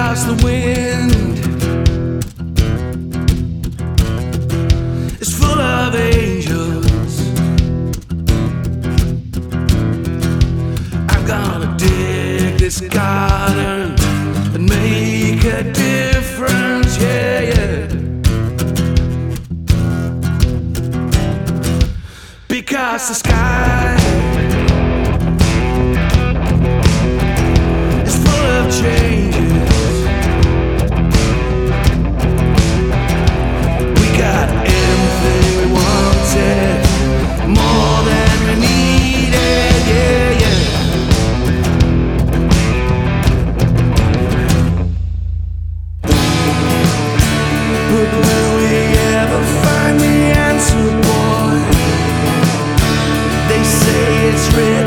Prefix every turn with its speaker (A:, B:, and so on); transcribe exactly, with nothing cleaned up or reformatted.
A: because the wind is full of angels. I'm gonna dig this garden and make a difference, yeah, yeah. Because the sky is full of changes. We got everything we wanted, more than we needed, yeah, yeah. But will we ever find the answer, boy? They say it's written